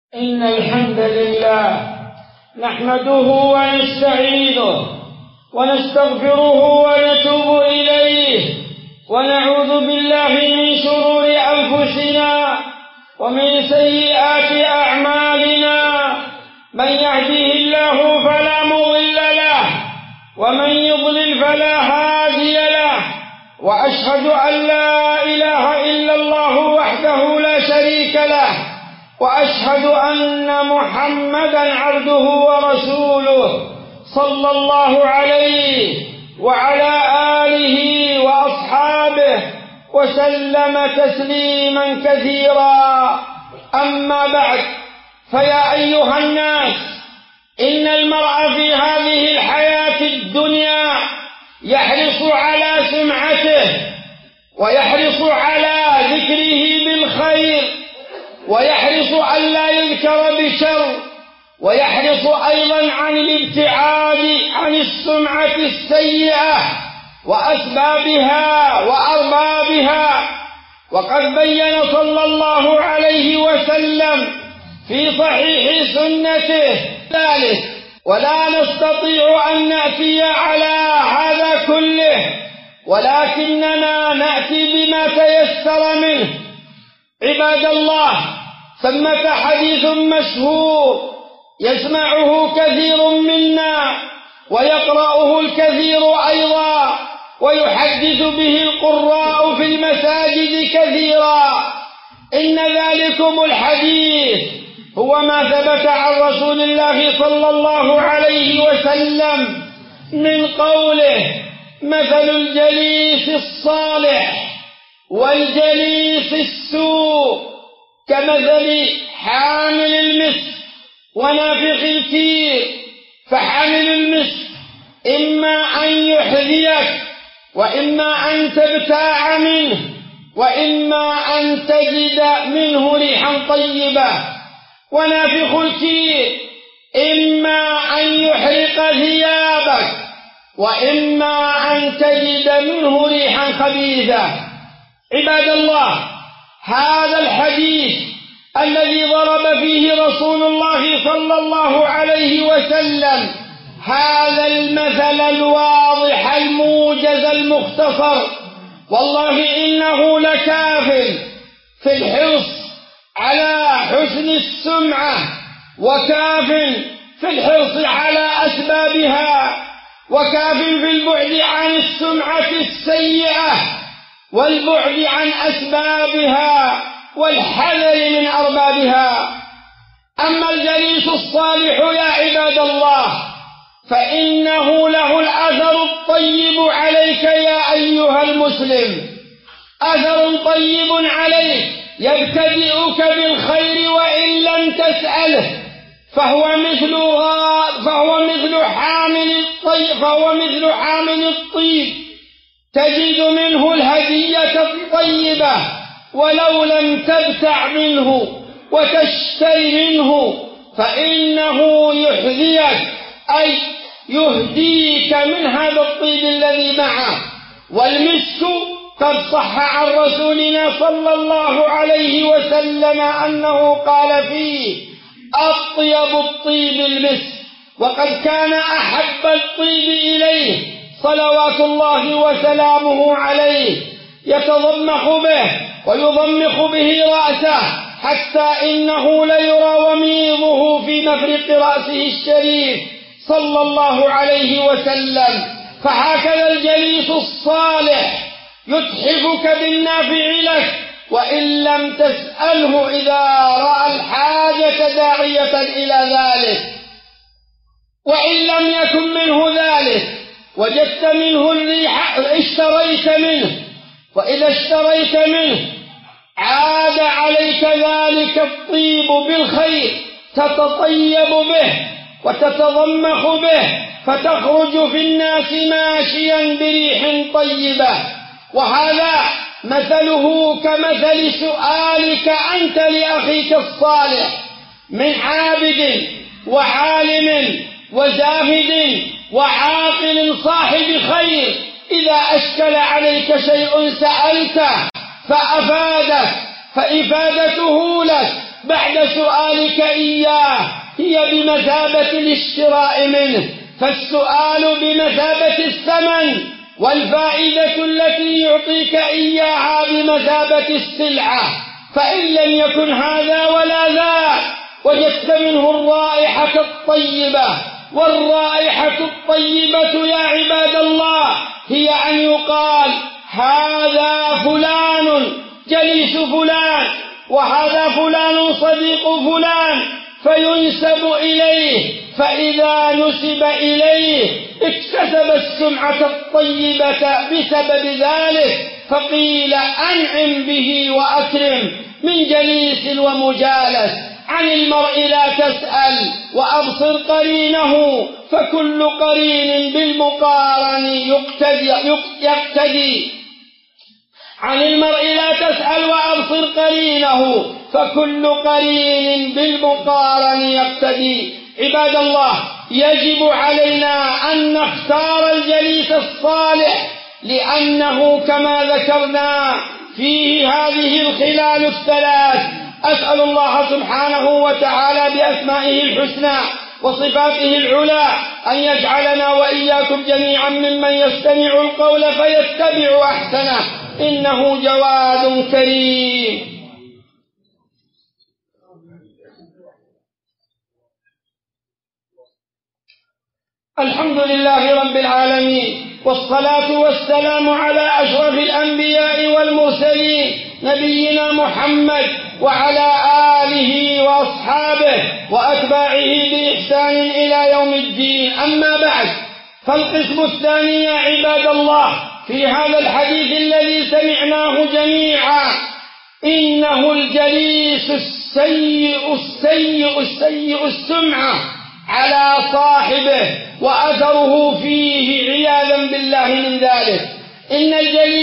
إن الحمد لله نحمده ونستعينه ونستغفره ونتوب إليه ونعوذ بالله من شرور أنفسنا ومن سيئات أعمالنا. من يهده الله فلا مضل له ومن يضلل فلا هادي له، وأشهد أن لا إله إلا الله وحده لا شريك له، وأشهد أن محمدًا عبده ورسوله صلى الله عليه وعلى آله وأصحابه وسلم تسليمًا كثيرًا. أما بعد، فيا أيها الناس، إن المرء في هذه الحياة الدنيا يحرص على سمعته، ويحرص على ذكره بالخير، ويحرص ألا يذكر بشر، ويحرص أيضا عن الابتعاد عن السمعة السيئة وأسبابها وأربابها. وقد بين صلى الله عليه وسلم في صحيح سنته ذلك، ولا نستطيع أن نأتي على هذا كله، ولكننا نأتي بما تيسر منه. عباد الله، ثمة حديث مشهور يسمعه كثير منا ويقرأه الكثير أيضا، ويحدث به القراء في المساجد كثيرا. إن ذلكم الحديث هو ما ثبت عن رسول الله صلى الله عليه وسلم من قوله: مثل الجليس الصالح والجليس السوء كمثل حامل المسك ونافخ الكير. فحامل المسك إما أن يحذيك، وإما أن تبتاع منه، وإما أن تجد منه ريحا طيبة. ونافخ الكير إما أن يحرق ثيابك، وإما أن تجد منه ريحا خبيثة. عباد الله، هذا الحديث الذي ضرب فيه رسول الله صلى الله عليه وسلم هذا المثل الواضح الموجز المختصر، والله إنه لكاف في الحرص على حسن السمعة، وكاف في الحرص على أسبابها، وكاف في البعد عن السمعة السيئة والبعد عن أسبابها والحذر من أربابها. أما الجليس الصالح يا عباد الله، فإنه له الأثر الطيب عليك يا أيها المسلم، أثر طيب عليك يبتدئك بالخير وإن لم تسأله، فهو مثل حامل الطيب، تجد منه الهدية الطيبة ولو لم تبتع منه وتشتري منه، فإنه يحذيك، أي يهديك من هذا الطيب الذي معه. والمسك قد صح عن رسولنا صلى الله عليه وسلم أنه قال فيه: أطيب الطيب المسك. وقد كان أحب الطيب إليه صلوات الله وسلامه عليه يتضمخ به ويضمخ به رأسه، حتى إنه ليرى وميضه في مفرق رأسه الشريف صلى الله عليه وسلم. فهكذا الجليس الصالح يتحفك بالنافع لك وإن لم تسأله إذا رأى الحاجة داعية إلى ذلك. وإن لم يكن منه ذلك وجدت منه الريح اشتريت منه، وإذا اشتريت منه عاد عليك ذلك الطيب بالخير، تتطيب به وتتضمخ به، فتخرج في الناس ماشيا بريح طيبة. وهذا مثله كمثل سؤالك أنت لأخيك الصالح من عابد وعالم وزاهد وعاقل صاحب خير، إذا أشكل عليك شيء سألته فأفادك، فإفادته لك بعد سؤالك إياه هي بمثابة الاشتراء منه، فالسؤال بمثابة الثمن، والفائدة التي يعطيك إياها بمثابة السلعة. فإن لم يكن هذا ولا ذاك وجدت منه الرائحة الطيبة، والرائحة الطيبة يا عباد الله هي أن يقال هذا فلان جليس فلان، وهذا فلان صديق فلان، فينسب إليه، فإذا نسب إليه اكتسب السمعة الطيبة بسبب ذلك، فقيل أنعم به وأكرم من جليس ومجالس. عن المرء لا تسأل وأبصر قرينه، فكل قرين بالمقارن يقتدي. عن المرء لا تسأل وأبصر قرينه، فكل قرين بالمقارن يقتدي. عباد الله، يجب علينا أن نختار الجليس الصالح، لأنه كما ذكرنا فيه هذه الخلال الثلاث. أسأل الله سبحانه وتعالى بأسمائه الحسنى وصفاته العلى أن يجعلنا وإياكم جميعا ممن يستمع القول فيتبع أحسنه، إنه جواد كريم. الحمد لله رب العالمين، والصلاة والسلام على أشرف الأنبياء والمرسلين نبينا محمد وعلى آله وأصحابه وأتباعه بإحسان إلى يوم الدين. أما بعد، فالقسم الثاني يا عباد الله في هذا الحديث الذي سمعناه جميعا، إنه الجليس السيء السمعة على صاحبه وأثره فيه عياذا بالله من ذلك. إن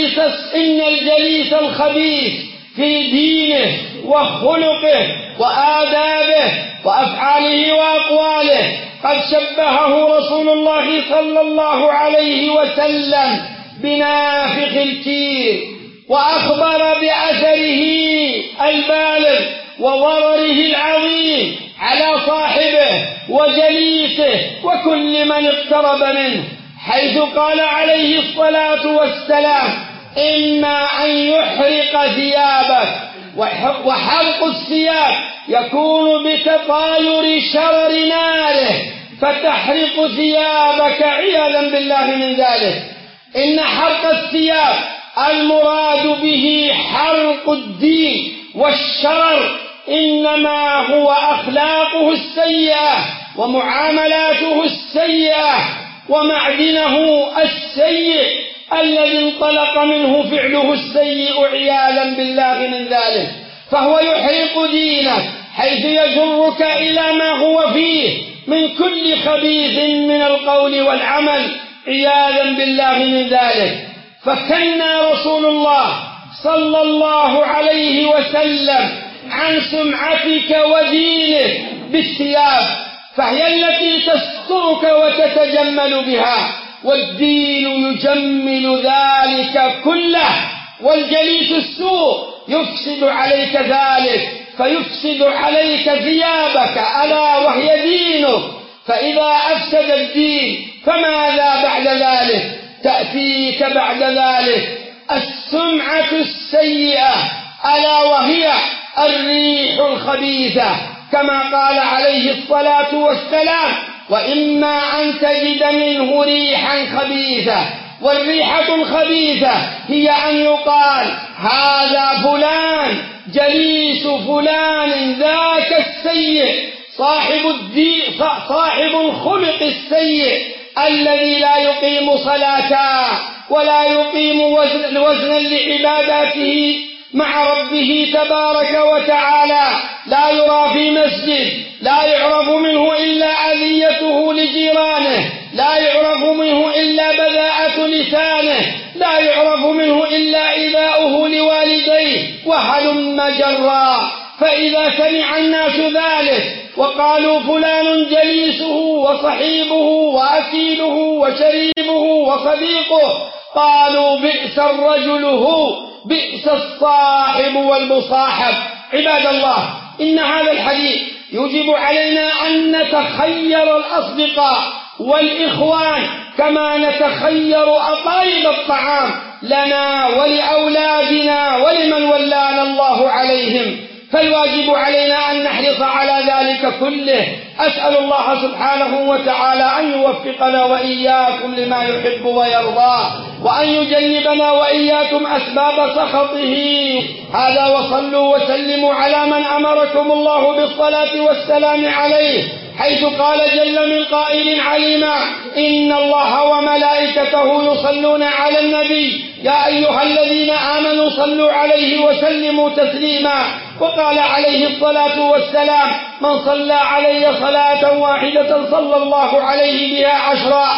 الجليس الخبيث في دينه وخلقه وآدابه وأفعاله وأقواله قد شبهه رسول الله صلى الله عليه وسلم بنافخ الكير، وأخبر بأثره البالغ وضرره العظيم على صاحبه وجليسه وكل من اقترب منه، حيث قال عليه الصلاة والسلام: إما أن يحرق ثيابك، وحرق الثياب يكون بتطاير شرر ناره فتحرق ثيابك عياذا بالله من ذلك. إن حرق الثياب المراد به حرق الدين والشرر، إنما هو أخلاقه السيئة ومعاملاته السيئة ومعدنه السيء الذي انطلق منه فعله السيء عياذا بالله من ذلك، فهو يحرق دينك حيث يجرك إلى ما هو فيه من كل خبيث من القول والعمل عياذا بالله من ذلك. فكنا رسول الله صلى الله عليه وسلم عن سمعتك ودينك بالثياب، فهي التي تسترك وتتجمل بها، والدين يجمل ذلك كله، والجليس السوء يفسد عليك ذلك، فيفسد عليك ثيابك ألا وهي دينك. فإذا أفسد الدين فماذا بعد ذلك؟ تأتيك بعد ذلك السمعة السيئة ألا وهي الريح الخبيثة، كما قال عليه الصلاة والسلام: وإما أن تجد منه ريحا خبيثة. والريحة الخبيثة هي أن يقال هذا فلان جليس فلان ذاك السيء صاحب الخلق السيء الذي لا يقيم صلاة ولا يقيم وزنا لعباداته مع ربه تبارك وتعالى، لا يرى في مسجد، لا يعرف منه إلا أذيته لجيرانه، لا يعرف منه إلا بذاءة لسانه، لا يعرف منه إلا إيذاؤه لوالديه، وهلم جرا. فإذا سمع الناس ذلك وقالوا فلان جليسه وصحيبه وأكيله وشريبه وصديقه، قالوا بئس الرجل هو، بئس الصاحب والمصاحب. عباد الله، إن هذا الحديث يجب علينا أن نتخير الأصدقاء والإخوان كما نتخير أطايب الطعام لنا ولأولادنا ولمن ولانا الله عليهم، فالواجب علينا أن نحرص على ذلك كله. أسأل الله سبحانه وتعالى أن يوفقنا وإياكم لما يحب ويرضى، وأن يجنبنا وإياكم أسباب سخطه. هذا وصلوا وسلموا على من أمركم الله بالصلاة والسلام عليه، حيث قال جل من قائل عليما: إن الله وملائكته يصلون على النبي يا أيها الذين آمنوا صلوا عليه وسلموا تسليما. وقال عليه الصلاة والسلام: من صلى علي صلاة واحدة صلى الله عليه بها 10.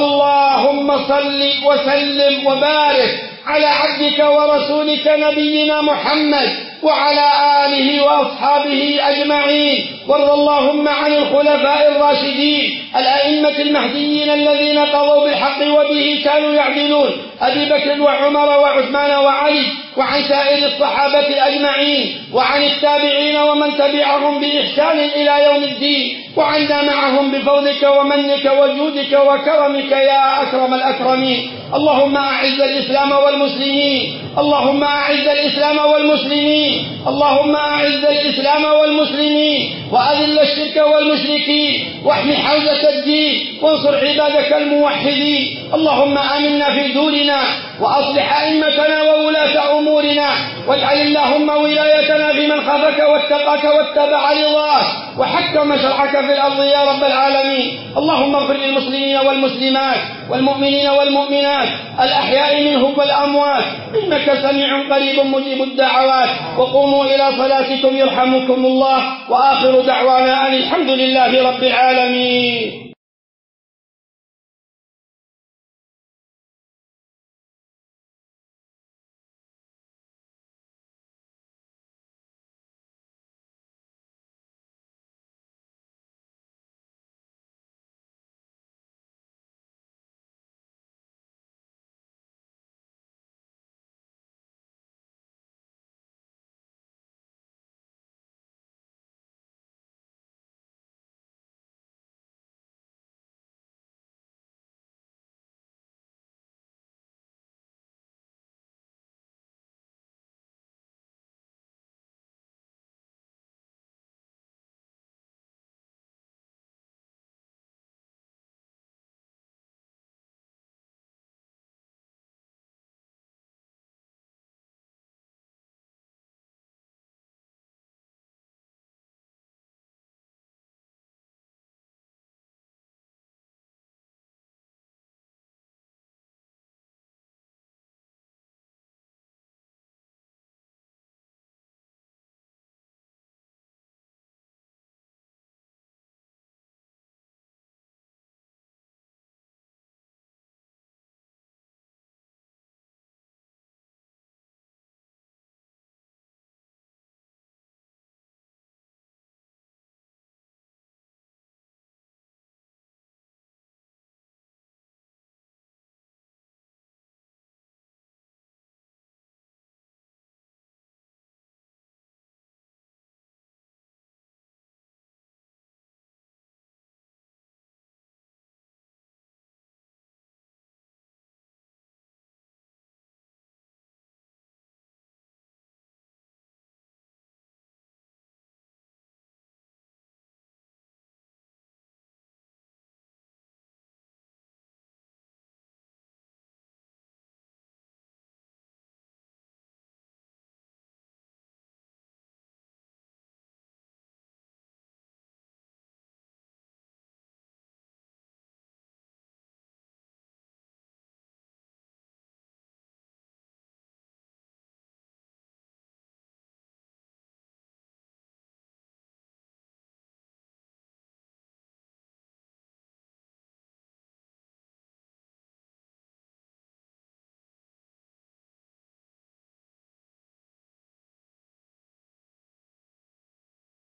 اللهم صل وسلم وبارك على عبدك ورسولك نبينا محمد وعلى آله وأصحابه أجمعين. وارض اللهم عن الخلفاء الراشدين الأئمة المهديين الذين قضوا بالحق وبه كانوا يعدلون، أبي بكر وعمر وعثمان وعلي، وعن سائر الصحابة أجمعين، وعن التابعين ومن تبعهم بإحسان إلى يوم الدين، وعنا معهم بفضلك ومنك وجودك وكرمك يا أكرم الأكرمين. اللهم أعز الإسلام والمسلمين، اللهم أعز الإسلام والمسلمين، اللهم أعز الإسلام والمسلمين، وأذل الشرك والمشركين، واحم حوزة الدين، وانصر عبادك الموحدين. اللهم آمنا في دورنا، وأصلح أئمتنا وولاة أمورنا، واجعل اللهم ولايتنا في من خافك واتقاك واتبع رضاك وحكم شرعك في الأرض يا رب العالمين. اللهم اغفر للمسلمين والمسلمات والمؤمنين والمؤمنات الأحياء منهم والأموات، إنك سميع قريب مجيب الدعوات. وقوموا إلى صلاتكم يرحمكم الله، وآخر دعوانا أن الحمد لله رب العالمين.